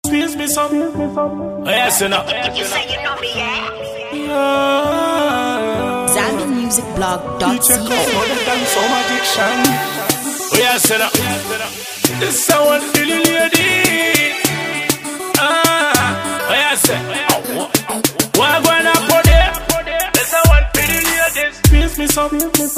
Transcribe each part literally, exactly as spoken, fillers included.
squeeze me some. Oh yes, you know. You say you know me, yeah? Yeah. Zambian Music Blog dot c o. Some addiction. Oh yes, you know. This someone feeling lady. Ah, oh yes, sir. What gonna put it? This someone feeling lady. Squeeze me some.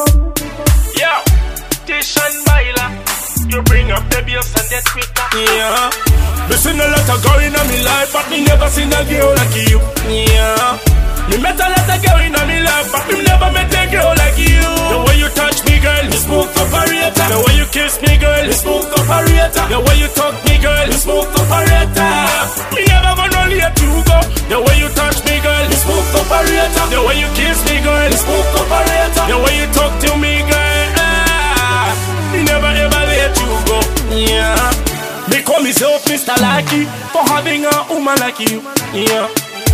Yo, Tish and Baila. You bring up the bass and the tweeter. Yeah. Me seen a lot of girl in my life, but me never seen a girl like you. Yeah. Me met a lot of girl in my life, but me never met a girl like you. The way you touch me, girl, you smoke operator. The way you kiss me, girl, you smoke operator. The way you talk me, girl, you smoke operator. Me never gonna let you go. The way you touch me, girl, you smoke operator. The way you kiss me, girl, you smoke operator. The way you talk to me, girl, ah, me never ever let you go. Yeah. They call myself Mister Lucky for having a woman like you. Yeah.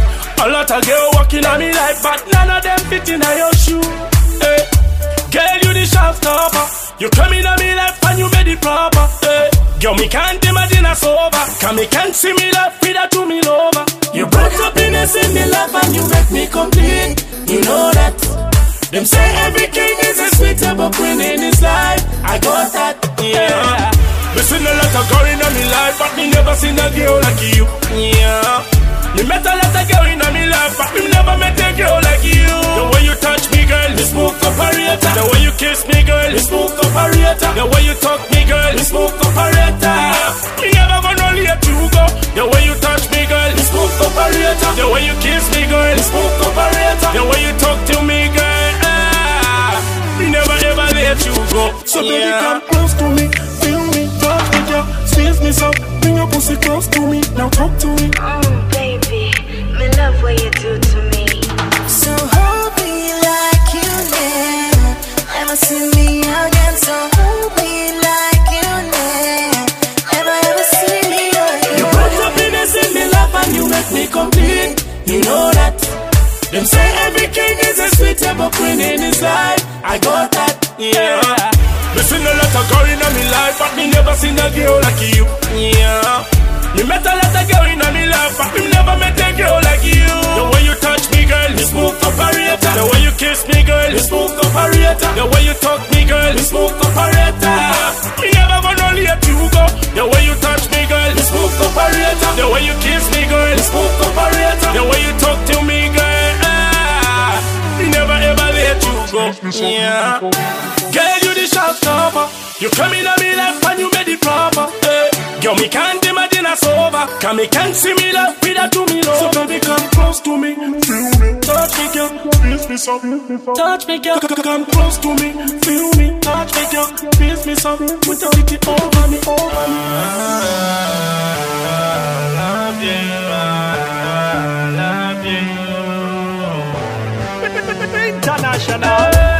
A lot of girls walking on me like, but none of them fit in your shoe. Hey. Girl, you the showstopper. You come in on me life and you made it proper. Hey. Girl, me can't imagine us over. Cause me can't see me life without to me lover. You brought happiness in the life and you make me complete. You know that. Them say every king is a sweetable queen in his life. I got that. Yeah. Me seen a lot of girl in my life, but me never seen a girl like you. Yeah. Me met a lot of girl in my life, but me never met a girl like you. The way you touch me, girl, you smoke operator. The way you kiss me, girl, you smoke operator. The way you talk me, girl, you smoke operator. Me never gonna let you go. The way you touch me, girl, you smoke operator. The way you kiss me, girl, you smoke operator. The way you talk to me, girl, ah, me never ever let you go. So yeah. Baby, come close to me, feel me. Squeeze me so, bring your pussy close to me. Now talk to me. Oh baby, me love what you do to me. So hold me like you never, never see me again. So hold me like you never, never ever see me again. You brought happiness in me life and you make me complete. You know that. Them say every king is a sweetable queen in his life. I got that. Yeah. Me seen a lot of girl in my life, but me never seen a girl like you. Yeah. Me met a lot of girl in my life, but me never met a girl like you. The way you touch me, girl, you smoke operator. The way you kiss me, girl, you smoke operator. The way you talk me, girl, you smoke operator. Me never gonna let you go. The way you touch me, girl, you smoke operator. The way you kiss me, girl, you smoke operator. The way you talk to me, girl, ah, me never ever let you go. Yeah. Girl, you the showstopper. You come in on me life and you made it proper. Hey. Girl, me can't imagine us over. Cause me can't see me love without to me love. So baby, come close to me, feel me. Touch me, girl, squeeze me some. Touch me, girl, come close to me, feel me. Touch me, girl, squeeze me some. Put your dick over me, over me. I love you, I love you. International.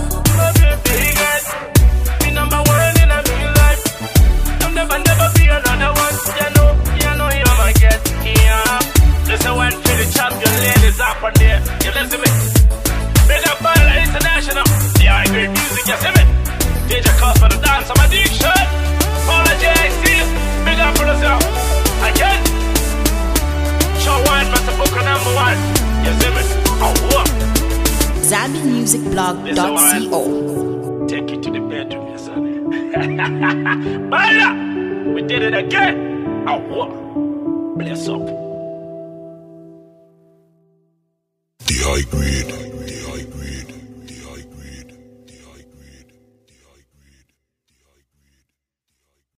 Up on there, you listen me. Big up Baila International. Yeah, great music, you see me. D J Cos for the dance, I'm addiction. Paula J C, big up for yourself. Again, show one, but the book number one. You see me? Oh, what? Zambian Music Blog dot co. Take it to the bedroom, you son. Baila, we did it again. Oh, what? Bless up. High grade.